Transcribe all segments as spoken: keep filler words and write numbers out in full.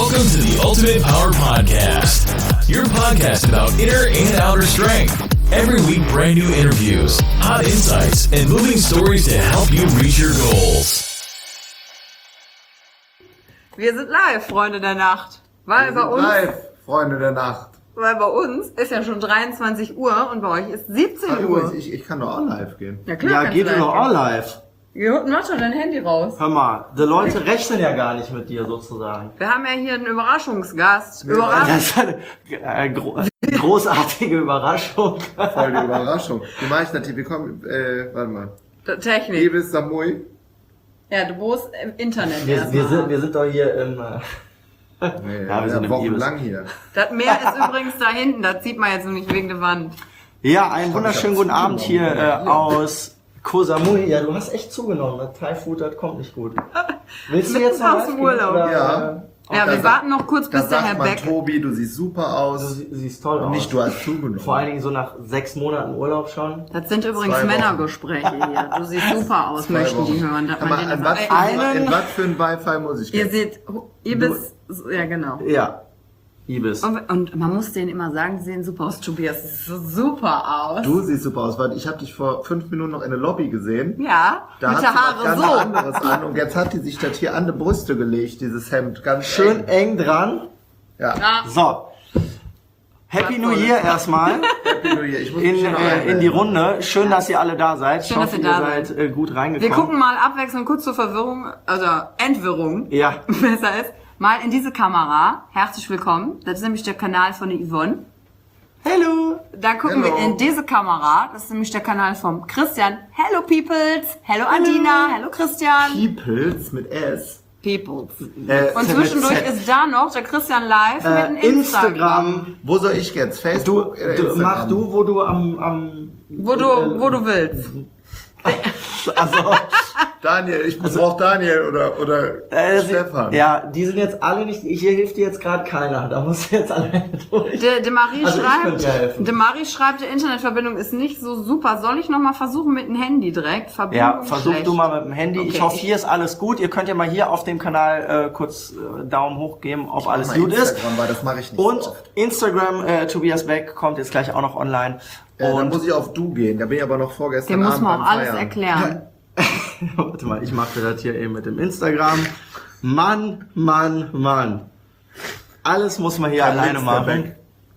Welcome to the Ultimate Power Podcast, your podcast about inner and outer strength. Every week, brand new interviews, hot insights, and moving stories to help you reach your goals. Wir sind live, Freunde der Nacht. Weil Wir bei sind uns, live, Freunde der Nacht. weil bei uns ist ja schon dreiundzwanzig Uhr und bei euch ist siebzehn Ah, Uhr. übrigens, ich, ich kann doch auch live gehen. Ja klar, Ja, kannst geht du doch live auch gehen. live. Ja, mach doch dein Handy raus. Hör mal, die Leute rechnen ja gar nicht mit dir sozusagen. Wir haben ja hier einen Überraschungsgast. Ja, Überraschung. Das ist eine äh, gro großartige Überraschung. Voll die Überraschung. Wie mache ich das hier? Wir kommen, äh, warte mal. Technik. Liebes Samui. Ja, du musst im Internet Wir, erstmal. wir, sind, wir sind doch hier im... Äh, Nee, Ja, wir sind im wochenlang hier. Das Meer ist übrigens da hinten, das sieht man jetzt noch nicht wegen der Wand. ja, einen wunderschönen guten zugenommen. Abend hier äh, aus Koh Samui. Ja, du hast echt zugenommen. Das Thai Food, das kommt nicht gut. Willst du Mitten jetzt noch aus live dem gehen, Urlaub. oder, Ja. äh, Ja, Da wir sa- warten noch kurz, Da bis der Herr sagt man, Beck... Tobi, du siehst super Du aus. sie- siehst toll aus. Nicht, du hast zugenommen. Vor allen Dingen so nach sechs Monaten Urlaub schon. Das sind übrigens Zwei Wochen. Männergespräche hier. Du siehst super aus, Zwei möchten die Wochen. hören. Dass Hör man mal, den in was Ey, für ein- einen- in was für ein Wi-Fi muss ich Ihr gehen? seht, ihr bist... Ja, genau. Ja, Ibis. Und, und man muss denen immer sagen, sie sehen super aus. Tobias, das sieht so super aus. Du siehst super aus, weil ich habe dich vor fünf Minuten noch in der Lobby gesehen. Ja, Da mit hat der sie was Haare ganz so. anderes an und jetzt hat die sich das hier an die Brüste gelegt, dieses Hemd. Ganz Schön eng. eng dran. Ja. Ja. So. Happy Was New soll Year das? erstmal Happy New Year. Ich muss in, mich hier noch äh, in einwählen. die Runde. Schön, dass ihr alle da seid. Schön, ich dass hoffe, ihr ihr da seid seid. äh, gut reingekommen. Wir gucken mal abwechselnd kurz zur Verwirrung, also Entwirrung, Ja. besser ist, mal in diese Kamera. Herzlich willkommen. Das ist nämlich der Kanal von der Yvonne. Hello. Dann gucken Hello. wir in diese Kamera. Das ist nämlich der Kanal vom Christian. Hello Peoples. Hello Adina. Hello Christian. Peoples mit S. Peoples. Äh, Und mit zwischendurch Z. ist da noch der Christian live Äh, mit dem Instagram. Instagram. Wo soll ich jetzt? Du, Facebook? oder du Instagram? mach du, wo du am, am Wo du, wo du willst. also Daniel, ich brauch Daniel oder, oder äh, Stefan. ja, die sind jetzt alle nicht. Hier hilft dir jetzt gerade keiner. Da musst du jetzt alle durch. De, de Marie Also ich schreibt, könnte ja helfen. De Marie schreibt, die Internetverbindung ist nicht so super. Soll ich noch mal versuchen mit dem Handy direkt? Verbindung Ja, versuch schlecht. du mal mit dem Handy. Okay, ich hoffe, ich- hier ist alles gut. Ihr könnt ja mal hier auf dem Kanal äh, kurz äh, Daumen hoch geben, ob alles Mach gut mal ist. Instagram, weil das mache ich nicht Und so oft. Instagram, äh, Tobias Beck kommt jetzt gleich auch noch online. Äh, dann Und muss ich auf du gehen. Da bin ich aber noch vorgestern Dem muss Abend man beim auch alles Feiern. erklären. warte mal, ich mache das hier eben mit dem Instagram. Mann, Mann, Mann. Alles muss man hier Kein alleine Links, der machen. Beck.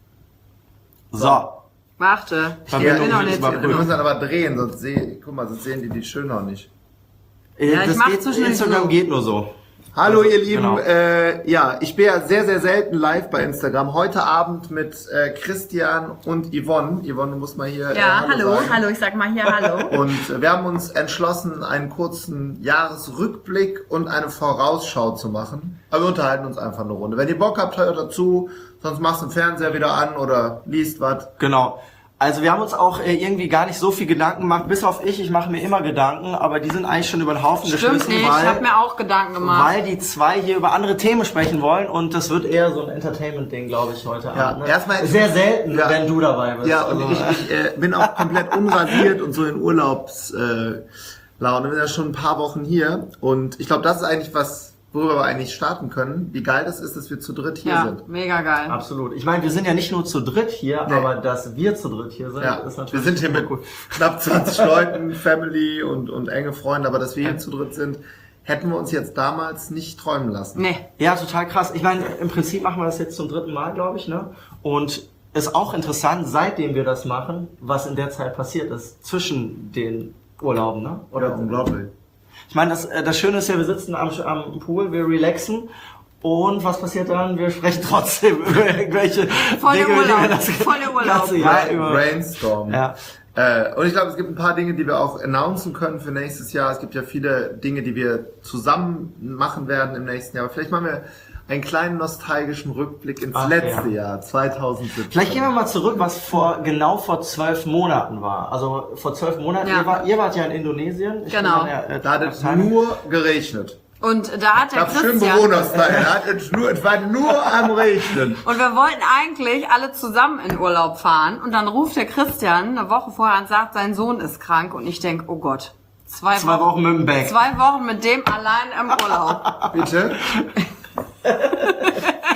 So. Warte, ich Verbindung bin noch will ich nicht. mal Wir prüfen. müssen dann aber drehen, sonst sehen, guck mal, sonst sehen die die schön noch nicht. Äh, Ja, ich das mach geht, zwischendurch Instagram so. geht nur so. Hallo Also, ihr Lieben, genau. äh, ja, ich bin ja sehr, sehr selten live bei Instagram. Heute Abend mit äh, Christian und Yvonne. Yvonne, du musst mal hier äh, Ja, hallo, sagen. hallo, ich sag mal hier hallo. Und äh, wir haben uns entschlossen, einen kurzen Jahresrückblick und eine Vorausschau zu machen. Aber wir unterhalten uns einfach eine Runde. Wenn ihr Bock habt, hört dazu. Sonst machst du den Fernseher wieder an oder liest was. Genau. Also wir haben uns auch äh, irgendwie gar nicht so viel Gedanken gemacht, bis auf ich. Ich mache mir immer Gedanken, aber die sind eigentlich schon über den Haufen Stimmt geschmissen, nicht, ich weil, habe mir auch Gedanken gemacht. weil die zwei hier über andere Themen sprechen wollen und das wird eher so ein Entertainment-Ding, glaube ich, heute Ja, Abend. Ne? erstmal- Sehr selten, Ja. wenn du dabei bist. Ja, und Also, ich, ich äh, bin auch komplett unrasiert und so in Urlaubslaune. Äh, Laune. Wir sind ja schon ein paar Wochen hier und ich glaube, das ist eigentlich was, worüber wir eigentlich starten können. Wie geil das ist, dass wir zu dritt hier Ja, sind. mega geil. absolut. Ich meine, wir sind ja nicht nur zu dritt hier, Nee. aber dass wir zu dritt hier sind, Ja, ist wir natürlich sind hier super mit cool. knapp zwanzig Leuten, Family und, und enge Freunde, aber dass wir hier zu dritt sind, hätten wir uns jetzt damals nicht träumen lassen. Nee. Ja, total krass. Ich meine, im Prinzip machen wir das jetzt zum dritten Mal, glaube ich, ne? Und ist auch interessant, seitdem wir das machen, was in der Zeit passiert ist zwischen den Urlauben, ne? Oder unglaublich. Ich meine, das, äh, das Schöne ist ja, wir sitzen am, am Pool, wir relaxen und was passiert dann? Wir sprechen trotzdem über irgendwelche Voll der Dinge, die wir Urlaub, das voll der Urlaub. ganze Jahr Bra über... Brainstorm. Ja. Äh, und ich glaube, es gibt ein paar Dinge, die wir auch announcen können für nächstes Jahr. Es gibt ja viele Dinge, die wir zusammen machen werden im nächsten Jahr. Aber vielleicht machen wir einen kleinen nostalgischen Rückblick ins Ach, letzte ja. Jahr, zweitausendsiebzehn. Vielleicht gehen wir mal zurück, was vor genau vor zwölf Monaten war. Also vor zwölf Monaten, Ja. ihr, war, ihr wart ja in Indonesien. Ich Genau. bin dann ja, äh, Da hat es nach- nur geregnet. Und da hat Ich der habe schön Christian... Bewohnerstyle. Da hat es, nur, es war nur am Regnen. Und wir wollten eigentlich alle zusammen in Urlaub fahren. Und dann ruft der Christian eine Woche vorher und sagt, sein Sohn ist krank. Und ich denk, oh Gott, zwei, Zwei Wochen mit dem Back. Zwei Wochen mit dem allein im Urlaub. Bitte?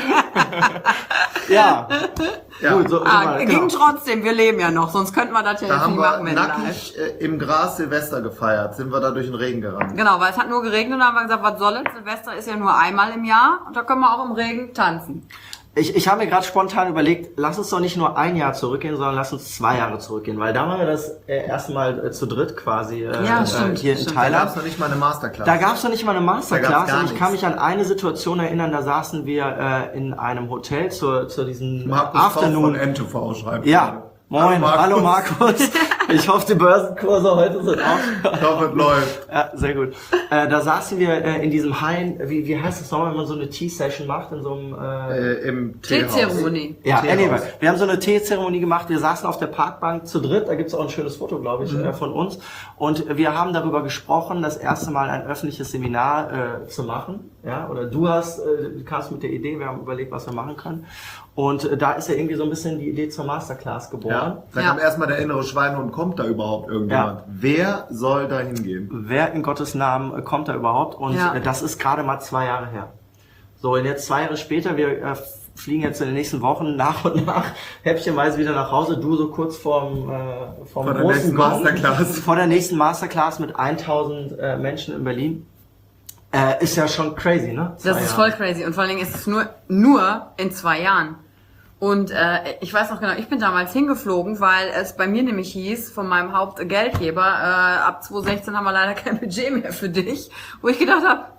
Ja. Ja. Gut, so, so Ah, mal, ging genau. trotzdem, wir leben ja noch, sonst könnten wir das ja Da jetzt haben nicht wir machen, wenn live. nackig äh, im Gras Silvester gefeiert. Sind wir da durch den Regen gerannt. Genau, weil es hat nur geregnet und dann haben wir gesagt, was soll es? Silvester ist ja nur einmal im Jahr und da können wir auch im Regen tanzen. Ich, ich habe mir gerade spontan überlegt, lass uns doch nicht nur ein Jahr zurückgehen, sondern lass uns zwei Jahre zurückgehen, weil da waren wir das äh, erste Mal äh, zu dritt quasi äh, Ja, äh, stimmt, hier in stimmt. Da Thailand. gab es noch nicht mal eine Masterclass. Da gab es noch nicht mal eine Da gab's Masterclass gar und ich kann nichts. mich an eine Situation erinnern, da saßen wir äh, in einem Hotel zur, zu diesen Markus Koch von Afternoon. N T V schreibt. Ja, gerade. moin, hallo Markus. Ich hoffe, die Börsenkurse heute sind auch. Ich hoffe, es läuft. Ja, sehr gut. Äh, da saßen wir äh, in diesem Hain, wie, wie heißt das nochmal, wenn man so eine Tea-Session macht in so einem... Äh, Äh, Im Teehaus. Teezeremonie. ja, Teehaus. anyway, wir haben so eine Teezeremonie gemacht, wir saßen auf der Parkbank zu dritt, da gibt's auch ein schönes Foto, glaube ich, äh, von uns. Und wir haben darüber gesprochen, das erste Mal ein öffentliches Seminar äh, zu machen. Ja, oder du hast, äh, du kamst mit der Idee, wir haben überlegt, was wir machen können. Und äh, da ist ja irgendwie so ein bisschen die Idee zur Masterclass geboren. Ja. Da Ja. kommt erstmal der innere Schweinehund, kommt da überhaupt irgendjemand? Ja. Wer soll da hingehen? Wer in Gottes Namen äh, kommt da überhaupt? Und Ja. äh, das ist gerade mal zwei Jahre her. So, und jetzt zwei Jahre später, wir äh, fliegen jetzt in den nächsten Wochen nach und nach häppchenweise wieder nach Hause. Du so kurz vorm, äh, vorm Vor der großen nächsten Gong. Masterclass. Vor der nächsten Masterclass mit tausend äh, Menschen in Berlin. Äh, ist ja schon crazy, ne? Zwei Das ist Jahre. voll crazy und vor allen Dingen ist es nur, nur in zwei Jahren. Und äh, ich weiß noch genau, ich bin damals hingeflogen, weil es bei mir nämlich hieß, von meinem Hauptgeldgeber, äh, ab zwanzig sechzehn haben wir leider kein Budget mehr für dich. Wo ich gedacht habe,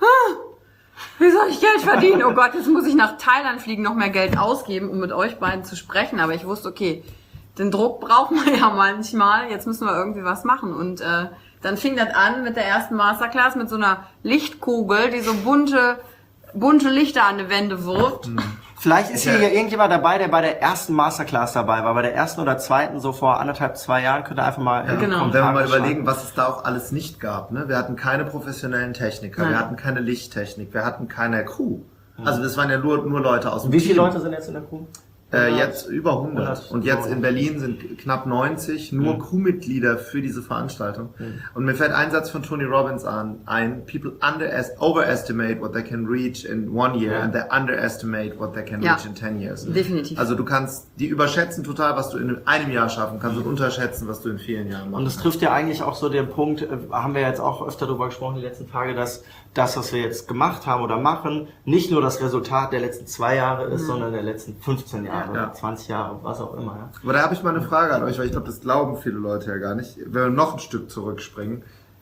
wie soll ich Geld verdienen? Oh Gott, jetzt muss ich nach Thailand fliegen, noch mehr Geld ausgeben, um mit euch beiden zu sprechen. Aber ich wusste, okay, den Druck braucht man ja manchmal, jetzt müssen wir irgendwie was machen. Und äh, dann fing das an mit der ersten Masterclass mit so einer Lichtkugel, die so bunte, bunte Lichter an die Wände wirft. Vielleicht ist hier Ja. irgendjemand dabei, der bei der ersten Masterclass dabei war. Bei der ersten oder zweiten, so vor anderthalb, zwei Jahren, könnt ihr einfach mal Ja, Genau. Und wenn wir mal Kommentare schreiben. überlegen, was es da auch alles nicht gab. Ne? Wir hatten keine professionellen Techniker, Nein. wir hatten keine Lichttechnik, wir hatten keine Crew. Also das waren ja nur, nur Leute aus dem Wie viele Team. Leute sind jetzt in der Crew? Äh, jetzt über hundert. hundert. Und jetzt in Berlin sind knapp neunzig nur Crewmitglieder für diese Veranstaltung. Und mir fällt ein Satz von Tony Robbins an, ein, people underest overestimate what they can reach in one year Ja. and they underestimate what they can Ja. reach in ten years. Definitiv. Also du kannst, die überschätzen total, was du in einem Jahr schaffen kannst und unterschätzen, was du in vielen Jahren machst. Und es trifft ja eigentlich auch so den Punkt, äh, haben wir jetzt auch öfter darüber gesprochen die letzten Tage, dass das, was wir jetzt gemacht haben oder machen, nicht nur das Resultat der letzten zwei Jahre ist, sondern der letzten fünfzehn Jahre, Ja. zwanzig Jahre, was auch immer. Ja. Aber da habe ich mal eine Frage an euch, weil ich glaube, das glauben viele Leute ja gar nicht. Wenn wir noch ein Stück zurückspringen.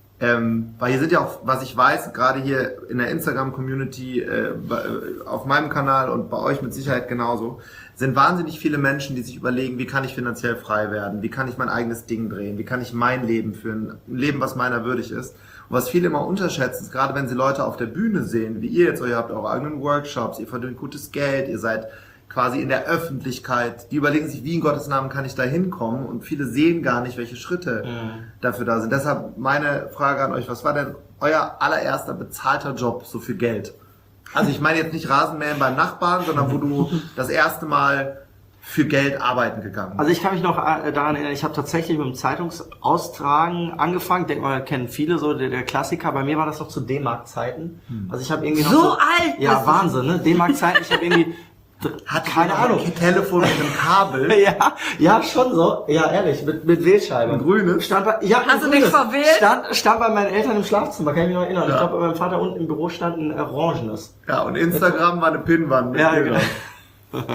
Ähm, weil hier sind ja auch, was ich weiß, gerade hier in der Instagram-Community, äh, bei- äh, auf meinem Kanal und bei euch mit Sicherheit genauso, sind wahnsinnig viele Menschen, die sich überlegen, wie kann ich finanziell frei werden, wie kann ich mein eigenes Ding drehen, wie kann ich mein Leben führen, ein Leben, was meiner würdig ist. Und was viele immer unterschätzen, ist gerade wenn sie Leute auf der Bühne sehen, wie ihr jetzt, ihr habt eure eigenen Workshops, ihr verdient gutes Geld, ihr seid quasi in der Öffentlichkeit, die überlegen sich, wie in Gottes Namen kann ich da hinkommen, und viele sehen gar nicht, welche Schritte dafür da sind. Deshalb meine Frage an euch, was war denn euer allererster bezahlter Job so für Geld? Also ich meine jetzt nicht Rasenmähen beim Nachbarn, sondern wo du das erste Mal für Geld arbeiten gegangen bist. Also ich kann mich noch äh, daran erinnern, ich habe tatsächlich mit dem Zeitungsaustragen angefangen. Ich denke mal, kennen viele so, der, der Klassiker. Bei mir war das noch zu D-Mark-Zeiten. Also ich habe irgendwie noch So so... alt Ja, bist du. Wahnsinn, ne? D-Mark-Zeiten, ich habe irgendwie... Hat keine Ahnung. Ein Telefon mit einem Kabel. Ja, ja, schon so. Ja, ehrlich, mit, mit Wählscheibe. Ein grünes? Stand bei, ja, Hast ein du dich grünes. verwählt? Stand, stand bei meinen Eltern im Schlafzimmer, kann ich mich noch erinnern. Ja. Ich glaube, bei meinem Vater unten im Büro stand ein orangenes. Ja, und Instagram war eine Pinnwand mit Ja, Bildern. genau.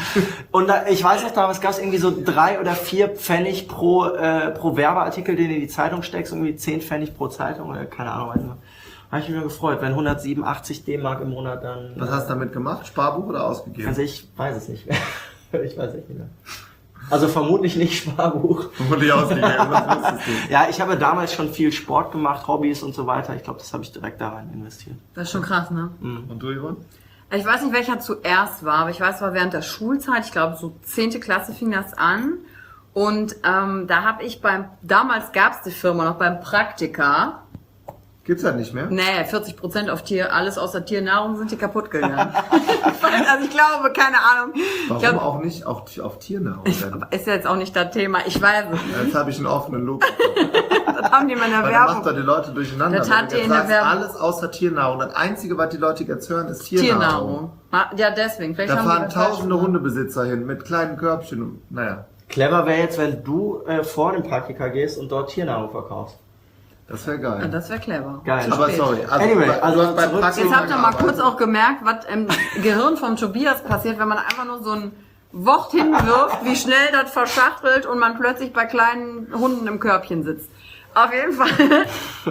Und da, ich weiß noch, damals gab es irgendwie so drei oder vier Pfennig pro, äh, pro Werbeartikel, den du in die Zeitung steckst, irgendwie zehn Pfennig pro Zeitung oder keine Ahnung, weiß nicht mehr. Habe ich mich mal gefreut, wenn hundertsiebenundachtzig D-Mark im Monat dann... Was hast du damit gemacht? Sparbuch oder ausgegeben? Also ich weiß es nicht mehr. Ich weiß echt nicht mehr. Also vermutlich nicht Sparbuch. Wurde ich ausgegeben, das wusstest du. Ja, ich habe damals schon viel Sport gemacht, Hobbys und so weiter. Ich glaube, das habe ich direkt da rein investiert. Das ist schon krass, ne? Und du, Yvonne? Ich weiß nicht, welcher zuerst war, aber ich weiß, es war während der Schulzeit, ich glaube so zehnte Klasse fing das an. Und ähm, da habe ich beim, damals gab es die Firma noch beim Praktika, Gibt's das nicht mehr? Nee, vierzig Prozent auf Tier, alles außer Tiernahrung sind die kaputt gegangen. Also ich glaube, keine Ahnung. Warum ich glaub, auch nicht auf, auf Tiernahrung? Denn? ist jetzt auch nicht das Thema, ich weiß es nicht. Jetzt habe ich einen offenen Loop. Das haben die in der Weil Werbung. dann macht doch die Leute durcheinander. Das hat Wenn du die in jetzt der sagst, Werbung. alles außer Tiernahrung. Das Einzige, was die Leute jetzt hören, ist Tiernahrung. Tiernahrung. Ah, ja, deswegen. Vielleicht Da haben fahren die das falsch tausende gemacht. Hundebesitzer hin mit kleinen Körbchen. Und, naja, Clever wäre jetzt, wenn du äh, vor dem Praktika gehst und dort Tiernahrung verkaufst. das wäre Ja, geil. das wäre clever. Geil. Zu Aber spät. sorry, also, Anyway, du also hast bei zurück- Praxis Jetzt habt ihr mal gearbeitet. kurz auch gemerkt, was im Gehirn vom Tobias passiert, wenn man einfach nur so ein Wort hinwirft, wie schnell das verschachtelt und man plötzlich bei kleinen Hunden im Körbchen sitzt. Auf jeden Fall,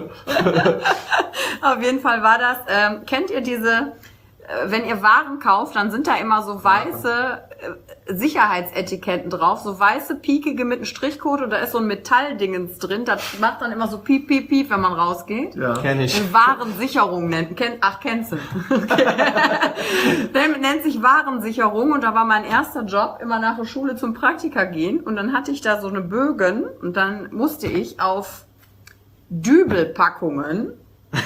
auf jeden Fall war das, ähm, kennt ihr diese, äh, wenn ihr Waren kauft, dann sind da immer so weiße äh, Sicherheitsetiketten drauf, so weiße piekige mit einem Strichcode und da ist so ein Metalldingens drin, das macht dann immer so piep, piep, piep, wenn man rausgeht. Ja. Kenn ich. Warensicherung nennt, kennt, ach, kennst du. Okay. Der nennt sich Warensicherung und da war mein erster Job, immer nach der Schule zum Praktika gehen und dann hatte ich da so eine Bögen und dann musste ich auf Dübelpackungen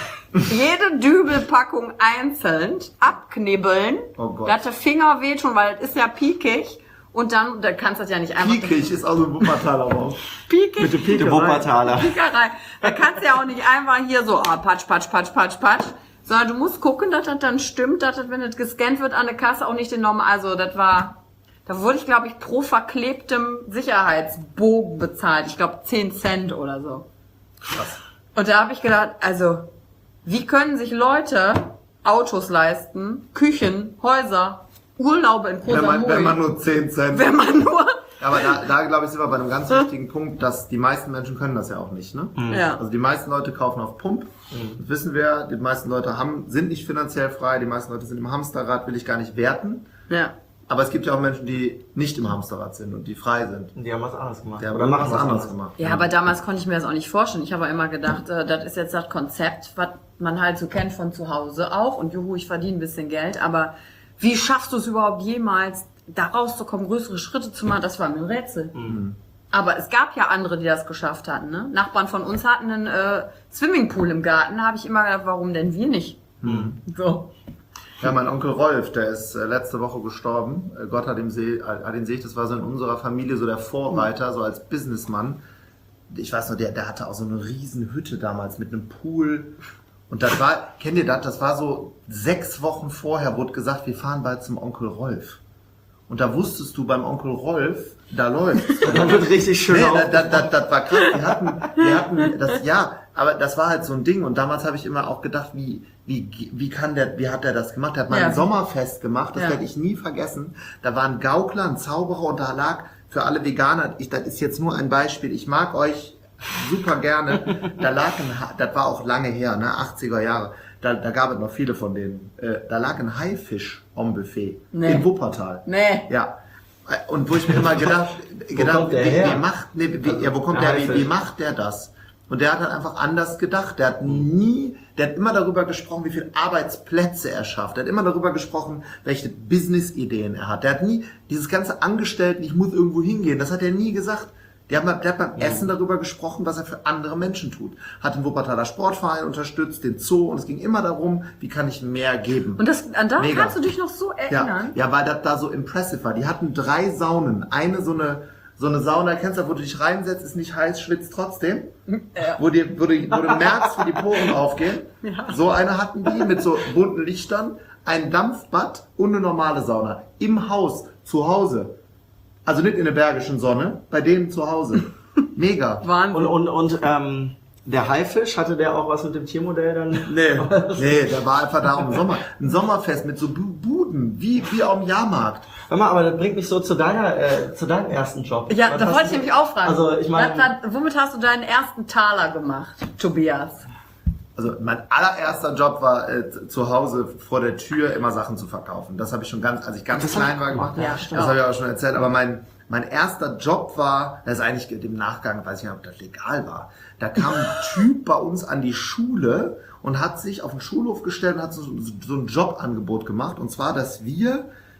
jede Dübelpackung einzeln abknibbeln, Oh Gott. dass der Finger weht schon, weil es ist ja piekig und dann, da kannst du das ja nicht einfach... Piekig ist auch so ein Wuppertaler Wort. Piekig? Bitte Piekerei. Der Wuppertaler. Piekerei. Da kannst du ja auch nicht einfach hier so, ah, patsch, patsch, patsch, patsch, patsch, sondern du musst gucken, dass das dann stimmt, dass das, wenn das gescannt wird an der Kasse, auch nicht den normal, also das war, da wurde ich, glaube ich, pro verklebtem Sicherheitsbogen bezahlt. Ich glaube, zehn Cent oder so. Krass. Und da habe ich gedacht, also, wie können sich Leute Autos leisten, Küchen, Häuser, Urlaube in Koh Wenn man, Samui, wenn man nur zehn Cent. wenn man nur, Aber da, da glaube ich, sind wir bei einem ganz wichtigen Punkt, dass die meisten Menschen können das ja auch nicht, ne? ja. Also die meisten Leute kaufen auf Pump. Das wissen wir. Die meisten Leute haben, sind nicht finanziell frei. Die meisten Leute sind im Hamsterrad, will ich gar nicht werten. ja. Aber es gibt ja auch Menschen, die nicht im Hamsterrad sind und die frei sind. Und die haben was anderes gemacht. Die haben Oder was machen was anderes gemacht. Ja, aber damals konnte ich mir das auch nicht vorstellen. Ich habe immer gedacht, äh, das ist jetzt das Konzept, was man halt so kennt von zu Hause auch. Und juhu, ich verdiene ein bisschen Geld. Aber wie schaffst du es überhaupt jemals, da rauszukommen, größere Schritte zu machen? Das war mir ein Rätsel. Mhm. Aber es gab ja andere, die das geschafft hatten. Ne? Nachbarn von uns hatten einen äh, Swimmingpool im Garten. Da habe ich immer gedacht, warum denn wir nicht? Mhm. So. Ja, mein Onkel Rolf, der ist äh, letzte Woche gestorben. Äh, Gott hat ihm See, hat ihn selig. Das war so in unserer Familie so der Vorreiter, so als Businessmann. Ich weiß noch, der, der hatte auch so eine riesen Hütte damals mit einem Pool. Und das war, kennt ihr das? Das war so sechs Wochen vorher, wurde gesagt, wir fahren bald zum Onkel Rolf. Und da wusstest du beim Onkel Rolf, da läuft's. Dann wird richtig schön Nee, auf. das, das, das, das war krass. Wir hatten, wir hatten das, ja, aber das war halt so ein Ding. Und damals habe ich immer auch gedacht, wie, wie, wie kann der, wie hat der das gemacht? Der hat mal Ja. ein Sommerfest gemacht, das Ja. werde ich nie vergessen. Da war ein Gaukler, ein Zauberer und da lag für alle Veganer, ich, das ist jetzt nur ein Beispiel, ich mag euch super gerne. Da lag ein, Ha- das war auch lange her, ne, achtziger Jahre. Da, da gab es noch viele von denen. Äh, da lag ein Haifisch am Buffet Nee. in Wuppertal. Nee. Ja. Und wo ich mir immer gedacht, gedacht kommt der wie, her? wie macht, nee, wie, ja, wo kommt Der der, wie, Haifisch. wie macht der das? Und der hat halt einfach anders gedacht. Der hat nie, der hat immer darüber gesprochen, wie viele Arbeitsplätze er schafft. Der hat immer darüber gesprochen, welche Business-Ideen er hat. Der hat nie dieses ganze Angestellten, ich muss irgendwo hingehen, das hat er nie gesagt. Der hat, mal, der hat beim Essen darüber gesprochen, was er für andere Menschen tut. Hat den Wuppertaler Sportverein unterstützt, den Zoo, und es ging immer darum, wie kann ich mehr geben. Und das, an da Mega. kannst du dich noch so Ja, erinnern? ja, weil das da so impressive war. Die hatten drei Saunen. Eine so eine, so eine Sauna, kennst du, wo du dich reinsetzt, ist nicht heiß, schwitzt trotzdem. Ja. Wo, die, wo, du, wo du merkst, wie die Poren aufgehen. Ja. So eine hatten die mit so bunten Lichtern. Ein Dampfbad und eine normale Sauna. Im Haus, zu Hause. Also nicht in der bergischen Sonne, bei denen zu Hause. Mega. Wahnsinn. Und, und, und ähm, der Haifisch, hatte der auch was mit dem Tiermodell dann? Nee, nee, der war einfach da im Sommer. Ein Sommerfest mit so Bu- Buden, wie, wie auf dem Jahrmarkt. Hör mal, aber das bringt mich so zu deiner, äh, zu deinem ersten Job. Ja, Was da hast wollte ich du- nämlich auch fragen. Also, ich meine, Was hat- womit hast du deinen ersten Taler gemacht, Tobias? Also mein allererster Job war äh, z- zu Hause vor der Tür immer Sachen zu verkaufen. Das habe ich schon ganz, als ich ganz Das hab klein ich war gemacht, gemacht. ja, das stimmt. habe ich auch schon erzählt. Aber mein mein erster Job war, das ist eigentlich im Nachgang, weiß ich nicht, ob das legal war. Da kam ein Typ bei uns an die Schule und hat sich auf den Schulhof gestellt und hat so, so ein Jobangebot gemacht. Und zwar, dass wir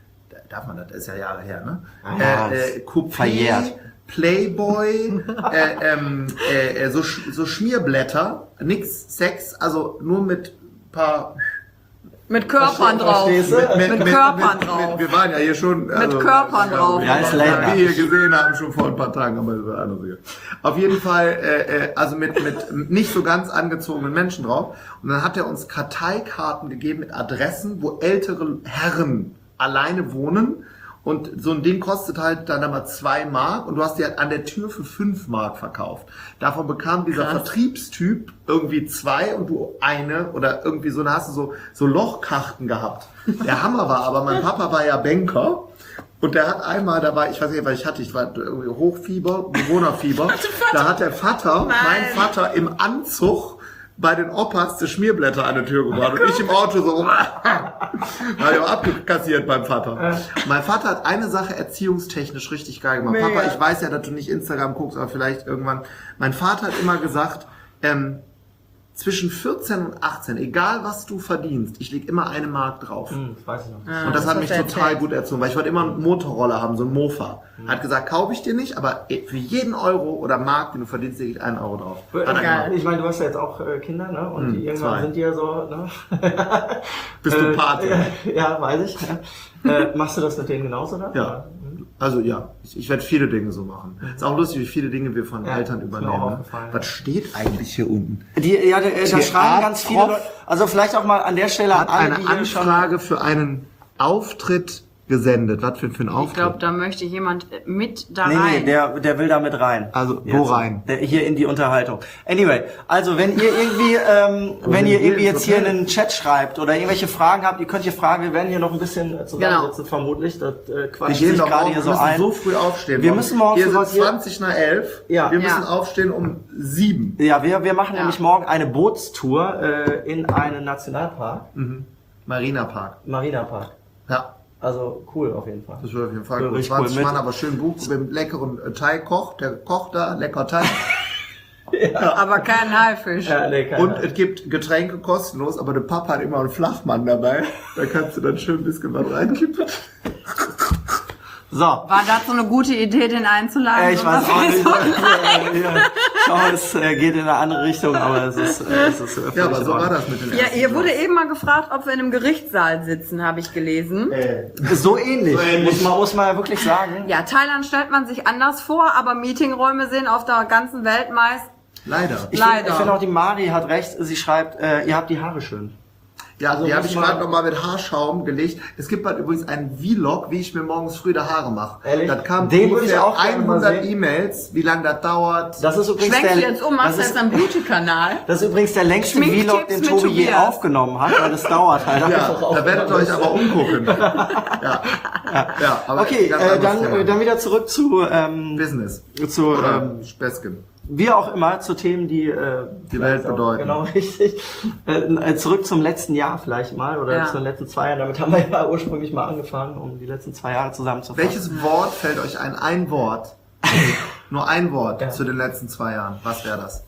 darf man das, ist ja Jahre her, ne? Ja, äh, äh, Coupé, verjährt. Playboy, äh, ähm, äh, so, so Schmierblätter, nix Sex, also nur mit paar... Mit Körpern drauf. Verstehst du? Mit, mit Körpern mit, drauf. Mit, wir waren ja hier schon... Also, Mit Körpern drauf. Ja, ist was leider. wir hier gesehen haben, schon vor ein paar Tagen, aber das war andere Sache. Auf jeden Fall, äh, äh, also mit, mit nicht so ganz angezogenen Menschen drauf. Und dann hat er uns Karteikarten gegeben mit Adressen, wo ältere Herren alleine wohnen. Und so ein Ding kostet halt dann einmal zwei Mark und du hast die halt an der Tür für fünf Mark verkauft. Davon bekam dieser Krass. Vertriebstyp irgendwie zwei und du eine oder irgendwie so, da hast du so, so Lochkarten gehabt. Der Hammer war aber, mein Papa war ja Banker und der hat einmal, da war, ich weiß nicht, was ich hatte, ich war irgendwie Hochfieber, Bewohnerfieber. Da hat der Vater, Nein. mein Vater im Anzug bei den Opas die Schmierblätter an der Tür gebracht und ich im Auto so, habe ich auch abgekassiert beim Vater. Mein Vater hat eine Sache erziehungstechnisch richtig geil gemacht. Mega. Papa, ich weiß ja, dass du nicht Instagram guckst, aber vielleicht irgendwann. Mein Vater hat immer gesagt, ähm, zwischen vierzehn und achtzehn, egal was du verdienst, ich leg immer eine Mark drauf. Hm, das weiß ich noch. Ja, Und das, das hat mich hat er total erzählt. gut erzogen, weil ich wollte immer einen Motorroller haben, so einen Mofa. Hat gesagt, kaufe ich dir nicht, aber für jeden Euro oder Mark, den du verdienst, lege ich einen Euro drauf. Hat er Geil. gemacht. Ich meine, du hast ja jetzt auch äh, Kinder, ne? Und Hm, die irgendwann zwei. sind die ja so, ne? Bist du Äh, Pate? Ja, weiß ich. Ja. Äh, machst du das mit denen genauso, oder? Ja. Also ja, ich, ich werde viele Dinge so machen. Ist auch lustig, wie viele Dinge wir von Ja, Eltern ist mir auch übernehmen. Ne? aufgefallen. Was steht eigentlich hier unten? Die, ja, da, da Die schreiben ganz viele Art Leute. Also vielleicht auch mal an der Stelle Hat alle, eine die hier schon. Anfrage für einen Auftritt gesendet. Was für, für ein Auftritt? Ich glaube, da möchte jemand mit da Nee, rein. nee, der, der will da mit rein. Also, wo rein? Der, hier in die Unterhaltung. Anyway, also wenn ihr irgendwie, ähm, wenn sind ihr wir irgendwie ins jetzt hier Hotel? einen Chat schreibt oder irgendwelche Fragen habt, ihr könnt hier fragen, wir werden hier noch ein bisschen äh, zusammensitzen, vermutlich. Das äh, wir quatscht gehen sich doch gerade morgen, hier wir so müssen ein. so früh aufstehen. Wir müssen morgen Hier so sind was hier- zwanzig nach elf. Ja. Wir müssen Ja. aufstehen um sieben. Ja, wir, wir machen Ja. nämlich morgen eine Bootstour äh, in einen Nationalpark, Marina Park. Marina Park. Ja, Also cool auf jeden Fall. das wird auf jeden Fall Ja, gut. richtig zwanzig cool. Mit- Mann, aber schön Buch mit einem leckeren äh, Teigkoch. Der kocht da, lecker Teig. Aber kein Haifisch. Ja, nee, keine Und Ahnung. es gibt Getränke kostenlos, aber der Papa hat immer einen Flachmann dabei. Da kannst du dann schön ein bisschen was reinkippen. So. War das so eine gute Idee, den einzuladen? Äh, ich So weiß was auch wir nicht. so- Äh, ja. Schau, es äh, geht in eine andere Richtung, aber es ist, äh, es ist äh, Ja, aber völlig so in war Ordnung. das mit den Ja, ersten ihr wurde Jobs. eben mal gefragt, ob wir in einem Gerichtssaal sitzen, habe ich gelesen. Äh, So ähnlich, So ähnlich. Muss, man, muss man ja wirklich sagen. Ja, Thailand stellt man sich anders vor, aber Meetingräume sehen auf der ganzen Welt meist. leider. Ich finde Leider. find auch, die Mari hat recht, sie schreibt, äh, ihr habt die Haare schön. Ja, Also die habe muss ich man- gerade nochmal mit Haarschaum gelegt. Es gibt bald übrigens einen Vlog, wie ich mir morgens früh die Haare mache. Ehrlich? Das kam Den würde ich ungefähr auch gerne mal hundert sehen. E-Mails, wie lange das dauert. Das ist übrigens Schwenkst du der, jetzt um, machst das jetzt ist, einen Beauty-Kanal. das ist übrigens der längste Schminktipps Vlog, den mit Tobi je Tobias. aufgenommen hat, weil das dauert halt Ja, einfach auch. da werdet ihr euch aber umgucken. ja. ja, aber Okay, ganz äh, anderes dann, Thema. äh, dann wieder zurück zu, ähm, Business. zu Oder ähm, Späßchen. wie auch immer, zu Themen, die äh, Die Welt vielleicht auch- bedeuten. Genau, richtig. Äh, äh, zurück zum letzten Jahr vielleicht mal oder Ja. zu den letzten zwei Jahren. Damit haben wir ja ursprünglich mal angefangen, um die letzten zwei Jahre zusammenzufassen. Welches Wort fällt euch ein? Ein Wort. Nur ein Wort Ja. zu den letzten zwei Jahren. Was wäre das?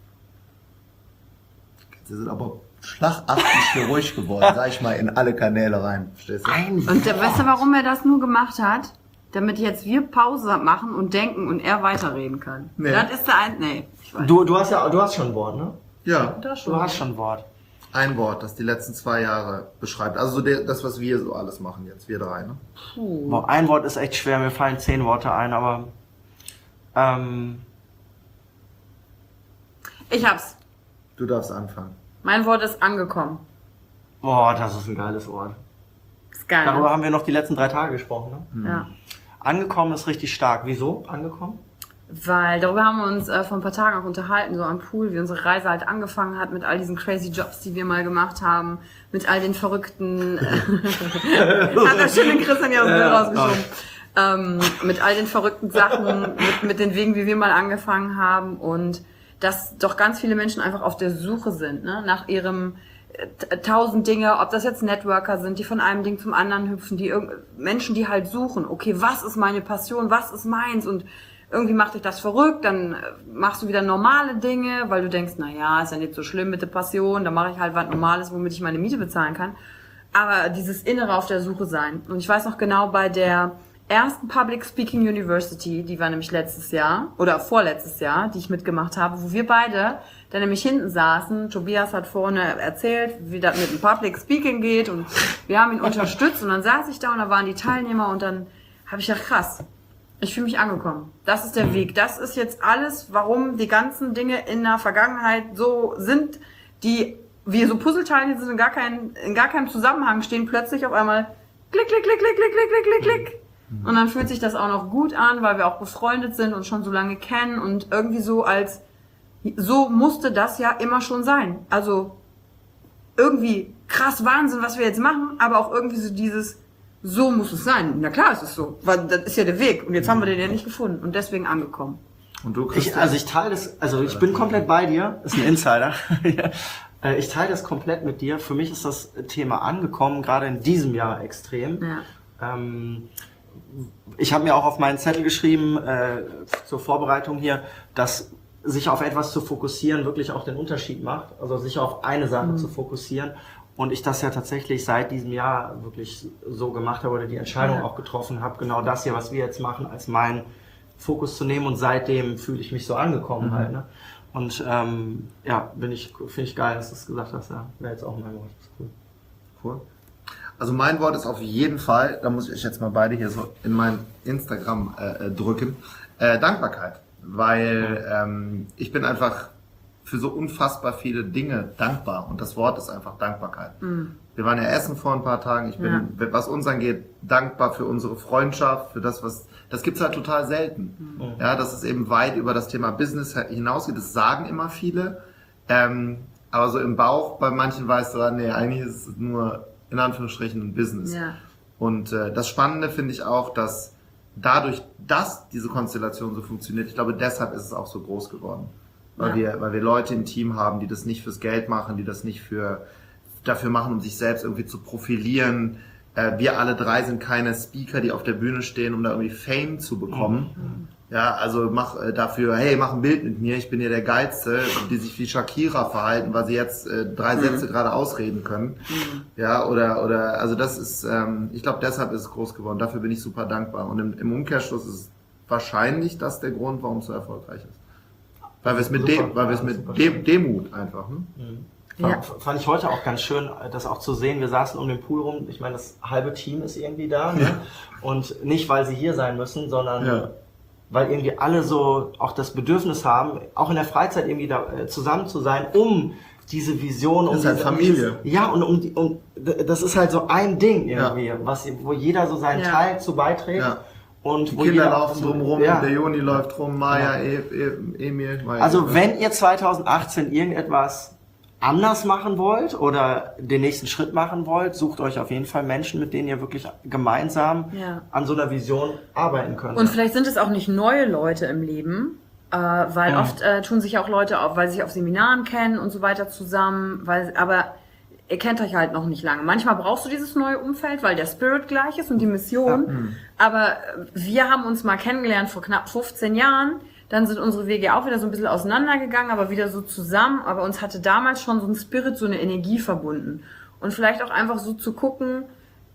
Sie sind aber schlagartig ruhig geworden, sag ich mal, in alle Kanäle rein. Verstehst du? Ein Und der, weißt du, warum er das nur gemacht hat? Damit jetzt wir Pause machen und denken und er weiterreden kann. Nee. Das ist der ein... Nee, ich weiß. Du, du hast ja, du hast schon ein Wort, ne? Ja, Das Du hast schon ein Wort. ein Wort, das die letzten zwei Jahre beschreibt. Also so der, das, was wir so alles machen jetzt, wir drei, ne? Puh. Boah, ein Wort ist echt schwer, mir fallen zehn Worte ein, aber ähm, Ich hab's. Du darfst anfangen. Mein Wort ist angekommen. boah, das ist ein geiles Wort. Ist geil. Darüber Ne? haben wir noch die letzten drei Tage gesprochen, ne? Ja. Angekommen ist richtig stark. Wieso? Angekommen? Weil darüber haben wir uns äh, vor ein paar Tagen auch unterhalten, so am Pool, wie unsere Reise halt angefangen hat mit all diesen crazy Jobs, die wir mal gemacht haben, mit all den verrückten, hat das schön den Christian ja aus dem Bild rausgeschoben, ähm, mit all den verrückten Sachen, mit, mit den Wegen, wie wir mal angefangen haben und dass doch ganz viele Menschen einfach auf der Suche sind, ne, nach ihrem äh, tausend Dinge, ob das jetzt Networker sind, die von einem Ding zum anderen hüpfen, die irgend- Menschen, die halt suchen, okay, was ist meine Passion, was ist meins und irgendwie macht dich das verrückt, dann äh, machst du wieder normale Dinge, weil du denkst, na ja, ist ja nicht so schlimm mit der Passion, dann mache ich halt was Normales, womit ich meine Miete bezahlen kann. aber dieses innere auf der Suche sein. Und ich weiß noch genau, bei der ersten Public Speaking University, die war nämlich letztes Jahr oder vorletztes Jahr, die ich mitgemacht habe, wo wir beide dann nämlich hinten saßen. Tobias hat vorne erzählt, wie das mit dem Public Speaking geht und wir haben ihn unterstützt und dann saß ich da und da waren die Teilnehmer und dann habe ich gedacht, krass, ich fühle mich angekommen. Das ist der Weg. Das ist jetzt alles, warum die ganzen Dinge in der Vergangenheit so sind, die wie so Puzzleteile sind, in gar, kein, in gar keinem Zusammenhang stehen, plötzlich auf einmal klick, klick, klick, klick, klick, klick, klick, klick, klick. Und dann fühlt sich das auch noch gut an, weil wir auch befreundet sind und schon so lange kennen und irgendwie so als, so musste das ja immer schon sein. Also irgendwie krass Wahnsinn, was wir jetzt machen, aber auch irgendwie so dieses, so muss es sein. Na klar, es ist so, weil das ist ja der Weg und jetzt haben wir den ja nicht gefunden und deswegen angekommen. Und du, ich, also ich teile das, also ich bin komplett bei dir, ist ein Insider. Ich teile das komplett mit dir. Für mich ist das Thema angekommen, gerade in diesem Jahr extrem. Ja. Ähm, ich habe mir auch auf meinen Zettel geschrieben, äh, zur Vorbereitung hier, dass sich auf etwas zu fokussieren wirklich auch den Unterschied macht. Also sich auf eine Sache mhm. zu fokussieren. Und ich das ja tatsächlich seit diesem Jahr wirklich so gemacht habe oder die Entscheidung ja. auch getroffen habe, genau das hier, was wir jetzt machen, als meinen Fokus zu nehmen. Und seitdem fühle ich mich so angekommen mhm. halt. Ne? Und ähm, ja, bin ich, finde ich geil, dass du es gesagt hast. Ja, wäre jetzt auch mein Wort. Das ist cool. Cool. Also mein Wort ist auf jeden Fall, da muss ich euch jetzt mal beide hier so in mein Instagram äh, drücken, äh, Dankbarkeit. Weil ähm, ich bin einfach für so unfassbar viele Dinge dankbar. Und das Wort ist einfach Dankbarkeit. Mhm. Wir waren ja essen vor ein paar Tagen. Ich bin, ja. was uns angeht, dankbar für unsere Freundschaft, für das, was, das gibt's halt total selten. Mhm. Ja, dass es eben weit über das Thema Business hinausgeht. Das sagen immer viele. Ähm, aber so im Bauch, bei manchen weißt du, nee, eigentlich ist es nur in Anführungsstrichen ein Business. Ja. Und äh, das Spannende finde ich auch, dass dadurch, dass diese Konstellation so funktioniert, ich glaube, deshalb ist es auch so groß geworden. Weil ja. wir, weil wir Leute im Team haben, die das nicht fürs Geld machen, die das nicht für, dafür machen, um sich selbst irgendwie zu profilieren. Äh, wir alle drei sind keine Speaker, die auf der Bühne stehen, um da irgendwie Fame zu bekommen. Mhm. Ja, also mach äh, dafür, hey, mach ein Bild mit mir, ich bin hier der Geilste, die sich wie Shakira verhalten, weil sie jetzt äh, drei mhm. Sätze gerade ausreden können. Mhm. Ja, oder, oder, also das ist, ähm, ich glaube, deshalb ist es groß geworden. Dafür bin ich super dankbar. Und im, im Umkehrschluss ist wahrscheinlich das der Grund, warum es so erfolgreich ist. Weil wir es mit, De- weil wir es mit De- Demut einfach, hm? Mhm. Ja. Fand ich heute auch ganz schön, das auch zu sehen. Wir saßen um den Pool rum. Ich meine, das halbe Team ist irgendwie da. Ne? Ja. Und nicht, weil sie hier sein müssen, sondern ja. weil irgendwie alle so auch das Bedürfnis haben, auch in der Freizeit irgendwie da äh, zusammen zu sein, um diese Vision, um das ist halt diese, Familie. Um dieses, ja, und um, die, um das ist halt so ein Ding irgendwie, ja. was, wo jeder so seinen ja. Teil zu beiträgt. Ja. Und die wo Kinder jeder laufen so, drumherum, ja. der Joni läuft rum, Maya, ja. e- e- Emil. Maya, also e- wenn ihr zwanzig achtzehn irgendetwas anders machen wollt oder den nächsten Schritt machen wollt, sucht euch auf jeden Fall Menschen, mit denen ihr wirklich gemeinsam ja. an so einer Vision arbeiten könnt. Und vielleicht sind es auch nicht neue Leute im Leben, äh, weil mhm. oft äh, tun sich auch Leute auf, weil sie sich auf Seminaren kennen und so weiter zusammen, weil, aber ihr kennt euch halt noch nicht lange. Manchmal brauchst du dieses neue Umfeld, weil der Spirit gleich ist und die Mission. Mhm. Aber wir haben uns mal kennengelernt vor knapp fünfzehn Jahren. Dann sind unsere Wege auch wieder so ein bisschen auseinandergegangen, aber wieder so zusammen. Aber uns hatte damals schon so ein Spirit, so eine Energie verbunden. Und vielleicht auch einfach so zu gucken,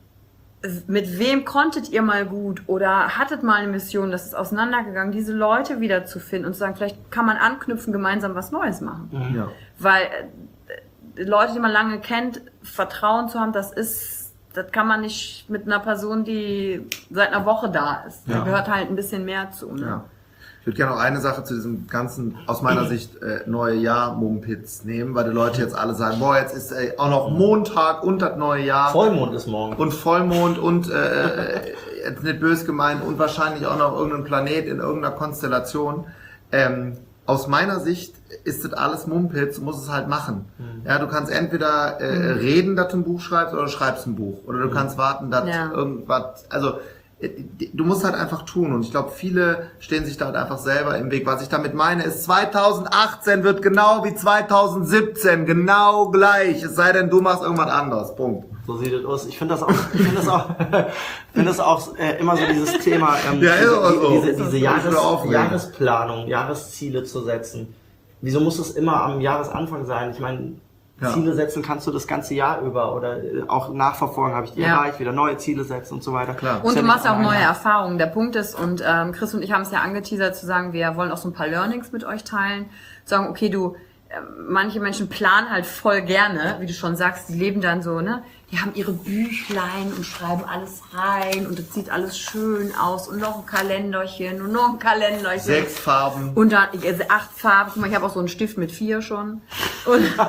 mit wem konntet ihr mal gut oder hattet mal eine Mission, das ist auseinandergegangen, diese Leute wieder zu finden und zu sagen, vielleicht kann man anknüpfen, gemeinsam was Neues machen. Mhm. Ja. Weil Leute, die man lange kennt, Vertrauen zu haben, das ist, das kann man nicht mit einer Person, die seit einer Woche da ist. Da ja. gehört halt ein bisschen mehr zu. Ne? Ja. Ich würde gerne noch eine Sache zu diesem ganzen, aus meiner Sicht, äh, neue Jahr Mumpitz nehmen, weil die Leute jetzt alle sagen, boah, jetzt ist äh, auch noch Montag und das neue Jahr. Vollmond ist morgen. Und Vollmond und, äh, jetzt nicht böse gemeint, und wahrscheinlich auch noch irgendein Planet in irgendeiner Konstellation. Ähm, Aus meiner Sicht ist das alles Mumpitz, muss es halt machen. Mhm. Ja, du kannst entweder äh, mhm. reden, dass du ein Buch schreibst, oder du schreibst ein Buch. Oder du mhm. kannst warten, dass ja. irgendwas, also äh, du musst halt einfach tun. Und ich glaube, viele stehen sich da halt einfach selber im Weg. Was ich damit meine, ist, zwanzig achtzehn wird genau wie zwanzig siebzehn, genau gleich. Es sei denn, du machst irgendwas anderes. Punkt. So sieht es aus. Ich finde das auch, ich finde das auch, finde das auch äh, immer so dieses Thema, ähm, ja, diese, so. diese, diese Jahres, Jahresplanung, Jahresziele zu setzen. Wieso muss es immer am Jahresanfang sein? Ich meine, Ja. Ziele setzen kannst du das ganze Jahr über oder auch nachverfolgen, habe ich die Ja. erreicht, wieder neue Ziele setzen und so weiter. Klar. Und Ist du ja machst nicht auch neue alleine. Erfahrungen. Der Punkt ist, und ähm, Chris und ich haben es ja angeteasert, zu sagen, wir wollen auch so ein paar Learnings mit euch teilen. Zu sagen, okay, du, äh, manche Menschen planen halt voll gerne, wie du schon sagst, die leben dann so, ne? Die haben ihre Büchlein und schreiben alles rein und das sieht alles schön aus und noch ein Kalenderchen und noch ein Kalenderchen. Sechs Farben. Und dann also acht Farben. Guck mal, ich habe auch so einen Stift mit vier schon. Und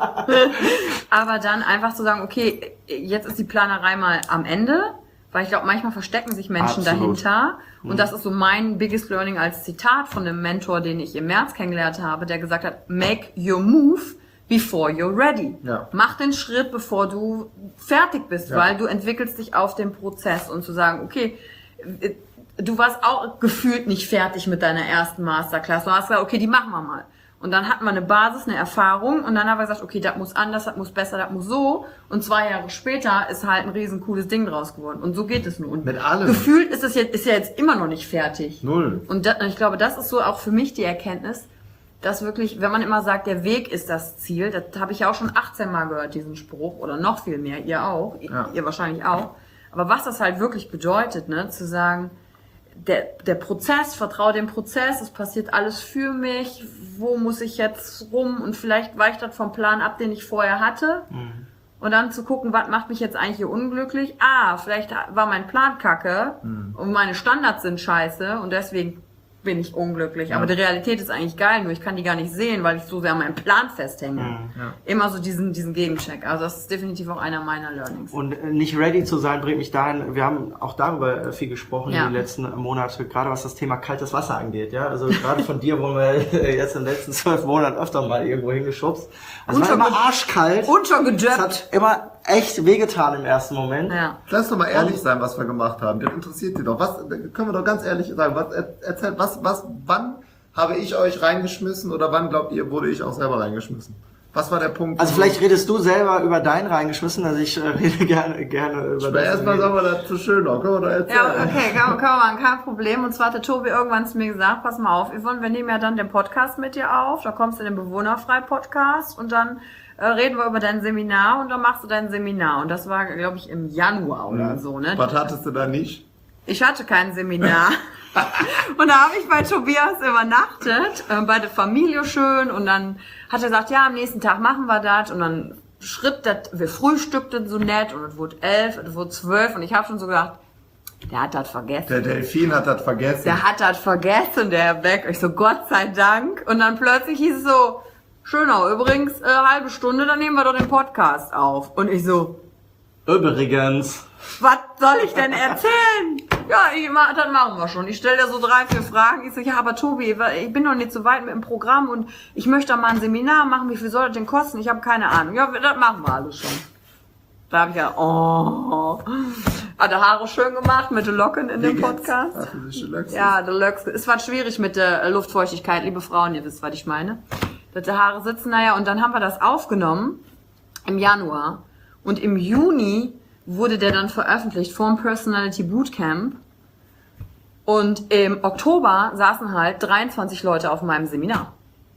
aber dann einfach zu sagen, okay, jetzt ist die Planerei mal am Ende, weil ich glaube, manchmal verstecken sich Menschen Absolut. dahinter. Und das ist so mein biggest learning als Zitat von einem Mentor, den ich im März kennengelernt habe, der gesagt hat, make your move before you're ready. Ja. Mach den Schritt, bevor du fertig bist, Ja. weil du entwickelst dich auf dem Prozess und zu sagen, okay, du warst auch gefühlt nicht fertig mit deiner ersten Masterclass. Du hast gesagt, okay, die machen wir mal. Und dann hatten wir eine Basis, eine Erfahrung und dann haben wir gesagt, okay, das muss anders, das muss besser, das muss so. Und zwei Jahre später ist halt ein riesen cooles Ding draus geworden. Und so geht es nun. Und Mit allem. gefühlt ist es jetzt, ist ja jetzt immer noch nicht fertig. Null. Und das, ich glaube, das ist so auch für mich die Erkenntnis, dass wirklich, wenn man immer sagt, der Weg ist das Ziel, das habe ich ja auch schon achtzehn Mal gehört, diesen Spruch, oder noch viel mehr, ihr auch, Ja. ihr wahrscheinlich auch. Aber was das halt wirklich bedeutet, ne, zu sagen, der, der Prozess, vertraue dem Prozess, es passiert alles für mich, wo muss ich jetzt rum und vielleicht weicht das vom Plan ab, den ich vorher hatte. Mhm. Und dann zu gucken, was macht mich jetzt eigentlich hier unglücklich? Ah, vielleicht war mein Plan kacke Mhm. und meine Standards sind scheiße und deswegen bin ich unglücklich. Ja. Aber die Realität ist eigentlich geil, nur ich kann die gar nicht sehen, weil ich so sehr an meinem Plan festhänge. Ja. Immer so diesen, diesen Gegencheck. Also das ist definitiv auch einer meiner Learnings. Und äh, nicht ready zu sein, bringt mich dahin, wir haben auch darüber äh, viel gesprochen Ja. in den letzten Monate, gerade was das Thema kaltes Wasser angeht. Ja, also gerade von dir wurden wir äh, jetzt in den letzten zwölf Monaten öfter mal irgendwo hingeschubst. Also Und es war schon immer ge- arschkalt. Und schon Es gedöppt. hat immer echt wehgetan im ersten Moment. Ja. Lass doch mal ehrlich sein, was wir gemacht haben. Das interessiert dich doch. Was, können wir doch ganz ehrlich sagen. Was, er- erzählt, was, was, wann habe ich euch reingeschmissen oder wann glaubt ihr, wurde ich auch selber reingeschmissen? Was war der Punkt? Also wo- vielleicht redest du selber über deinen reingeschmissen, also ich äh, rede gerne, gerne über Aber erstmal sagen wir das zu schön noch. Können wir doch erzählen. Ja, okay, kann, kann man machen, kein Problem. Und zwar hat der Tobi irgendwann zu mir gesagt, pass mal auf, Yvonne, wir nehmen ja dann den Podcast mit dir auf, da kommst du in den Bewohnerfrei-Podcast und dann äh, reden wir über dein Seminar und dann machst du dein Seminar. Und das war, glaube ich, im Januar oder so, ne? Was hattest du da nicht? Ich hatte kein Seminar. Und da habe ich bei Tobias übernachtet, äh, bei der Familie schön. Und dann hat er gesagt, ja, am nächsten Tag machen wir das. Und dann schritt das, wir frühstückten so nett. Und es wurde elf, es wurde zwölf. Und ich habe schon so gedacht, der hat das vergessen. Der Delfin hat das vergessen. Der hat das vergessen, der Herr Beck. Ich so, Gott sei Dank. Und dann plötzlich hieß es so, Schönau, übrigens, äh, halbe Stunde, dann nehmen wir doch den Podcast auf. Und ich so, Übrigens. was soll ich denn erzählen? Ja, ich, ma- das machen wir schon. Ich stelle dir so drei, vier Fragen. Ich so, ja, aber Tobi, ich bin noch nicht so weit mit dem Programm und ich möchte da mal ein Seminar machen. Wie viel soll das denn kosten? Ich habe keine Ahnung. Ja, das machen wir alles schon. Da habe ich ja, oh, hat er Haare schön gemacht mit den Locken in dem Wie geht's? Podcast. Ach, du bist schon langsam. Ja, der Löcks. Es war schwierig mit der Luftfeuchtigkeit, liebe Frauen, ihr wisst, was ich meine. Dass die Haare sitzen, naja, und dann haben wir das aufgenommen im Januar. Und im Juni wurde der dann veröffentlicht vom Personality Bootcamp. Und im Oktober saßen halt dreiundzwanzig Leute auf meinem Seminar.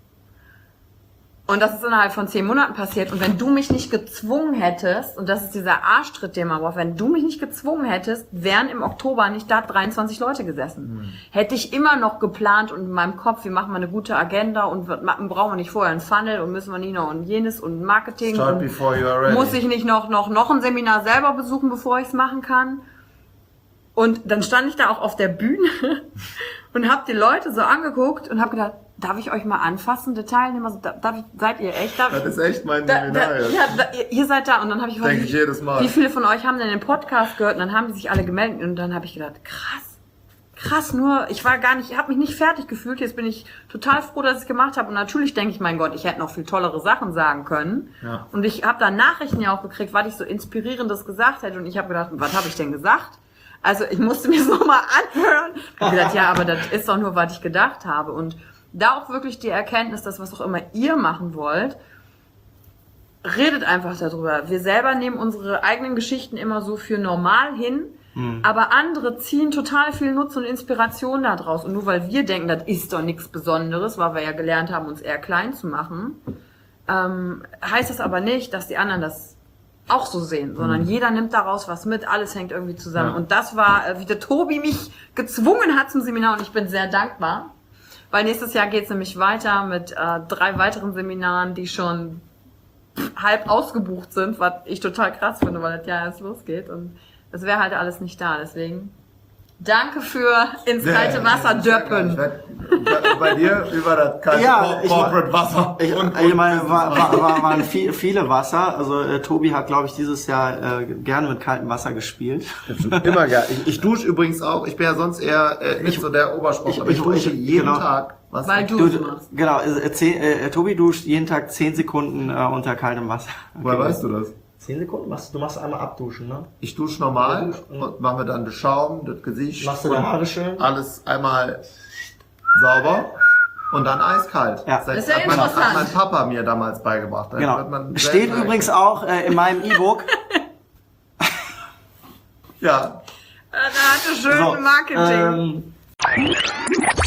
Und das ist innerhalb von zehn Monaten passiert. Und wenn du mich nicht gezwungen hättest, und das ist dieser Arschtritt, den man braucht, wenn du mich nicht gezwungen hättest, wären im Oktober nicht da dreiundzwanzig Leute gesessen. Mhm. Hätte ich immer noch geplant und in meinem Kopf, wie machen wir eine gute Agenda und was machen- brauchen wir nicht vorher einen Funnel und müssen wir nicht noch und jenes und Marketing. Start und before you are ready. muss ich nicht noch, noch, noch ein Seminar selber besuchen, bevor ich es machen kann? Und dann stand ich da auch auf der Bühne und hab die Leute so angeguckt und hab gedacht, darf ich euch mal anfassen, die Teilnehmer, so, darf ich, seid ihr echt da? Das ist echt mein Da, Seminar da, jetzt. ja, da, ihr- ihr seid da und dann habe ich gefragt, Denke ich jedes Mal. wie viele von euch haben denn den Podcast gehört? Und dann haben die sich alle gemeldet und dann habe ich gedacht, krass, krass, nur ich war gar nicht, ich habe mich nicht fertig gefühlt. Jetzt bin ich total froh, dass ich es gemacht habe und natürlich denke ich, mein Gott, ich hätte noch viel tollere Sachen sagen können. Ja. Und ich habe da Nachrichten ja auch gekriegt, was ich so inspirierendes gesagt hätte und ich habe gedacht, was habe ich denn gesagt? Also ich musste mir das nochmal anhören. Ich habe gedacht, ja, aber das ist doch nur, was ich gedacht habe. Und da auch wirklich die Erkenntnis, dass was auch immer ihr machen wollt, redet einfach darüber. Wir selber nehmen unsere eigenen Geschichten immer so für normal hin, mhm. aber andere ziehen total viel Nutzen und Inspiration da draus. Und nur weil wir denken, das ist doch nichts Besonderes, weil wir ja gelernt haben, uns eher klein zu machen, ähm, heißt das aber nicht, dass die anderen das auch so sehen, sondern mhm. jeder nimmt daraus was mit, alles hängt irgendwie zusammen. Ja. Und das war, äh, wie der Tobi mich gezwungen hat zum Seminar und ich bin sehr dankbar, weil nächstes Jahr geht's nämlich weiter mit äh, drei weiteren Seminaren, die schon halb ausgebucht sind, was ich total krass finde, weil das Jahr erst losgeht und das wäre halt alles nicht da, deswegen danke für ins kalte Wasser döppen. Bei dir über das kalte ja, Corporate Wasser. Ich, und, ich meine, war, war, war, waren viel, viele Wasser. Also äh, Tobi hat, glaube ich, dieses Jahr äh, gerne mit kaltem Wasser gespielt. Immer gerne. Ich, ich dusche übrigens auch. Ich bin ja sonst eher äh, nicht ich, so der Obersportler. Aber ich, ich dusche ich, jeden genau. Tag. Was Weil du es machst. Genau. Äh, zehn, äh, Tobi duscht jeden Tag zehn Sekunden äh, unter kaltem Wasser. Woher weißt du das? zehn Sekunden? Machst, du machst einmal abduschen, ne? Ich dusche normal und mache mir dann das Schaum, das Gesicht. Machst du deine Haare schön? Alles einmal sauber und dann eiskalt. Ja. Das ist ja hat, mein, interessant. hat mein Papa mir damals beigebracht. Dann genau. Steht übrigens auch äh, in meinem E-Book. Da ja. hatte schön so, Marketing. Ähm,